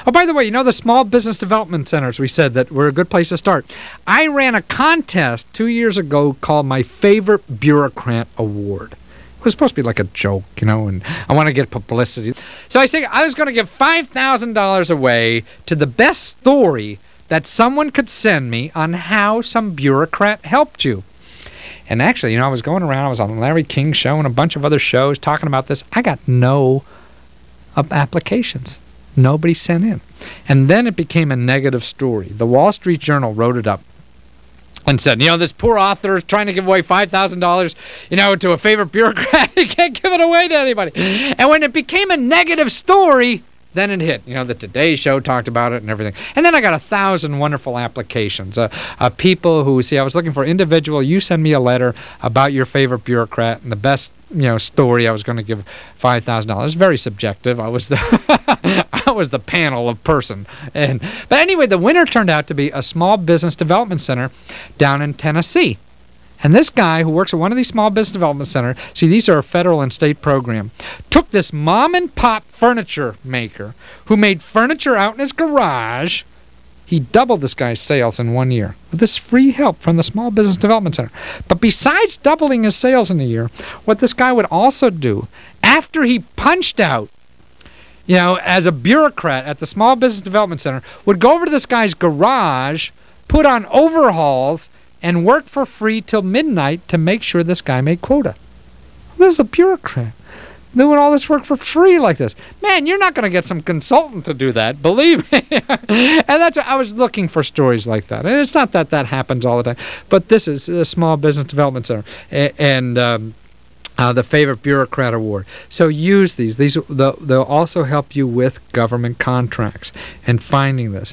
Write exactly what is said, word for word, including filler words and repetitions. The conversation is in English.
Oh, by the way, you know the small business development centers we said that were a good place to start? I ran a contest two years ago called my Favorite Bureaucrat Award. It was supposed to be like a joke, you know, and I want to get publicity. So I said I was going to give five thousand dollars away to the best story that someone could send me on how some bureaucrat helped you. And actually, you know, I was going around, I was on Larry King's show and a bunch of other shows talking about this. I got no uh, applications. Nobody sent in. And then it became a negative story. The Wall Street Journal wrote it up and said, you know, this poor author is trying to give away five thousand dollars, you know, to a favorite bureaucrat. He can't give it away to anybody. And when it became a negative story, then it hit. You know, the Today Show talked about it and everything. And then I got a thousand wonderful applications. Uh, uh, people who, see, I was looking for individual, you send me a letter about your favorite bureaucrat and the best, you know, story. I was going to give five thousand dollars. Very subjective. I was the I was the panel of person. And but anyway, the winner turned out to be a small business development center down in Tennessee. And this guy who works at one of these small business development centers, see, these are a federal and state program, took this mom-and-pop furniture maker who made furniture out in his garage. He doubled this guy's sales in one year with this free help from the Small Business Development Center. But besides doubling his sales in a year, what this guy would also do, after he punched out, you know, as a bureaucrat at the Small Business Development Center, would go over to this guy's garage, put on overhauls, and work for free till midnight to make sure this guy made quota. This is a bureaucrat doing all this work for free like this. Man, you're not going to get some consultant to do that, believe me. And that's, I was looking for stories like that. And it's not that that happens all the time, but this is a Small Business Development Center. And um, uh, the Favorite Bureaucrat Award. So use these. These they'll, they'll also help you with government contracts and finding this.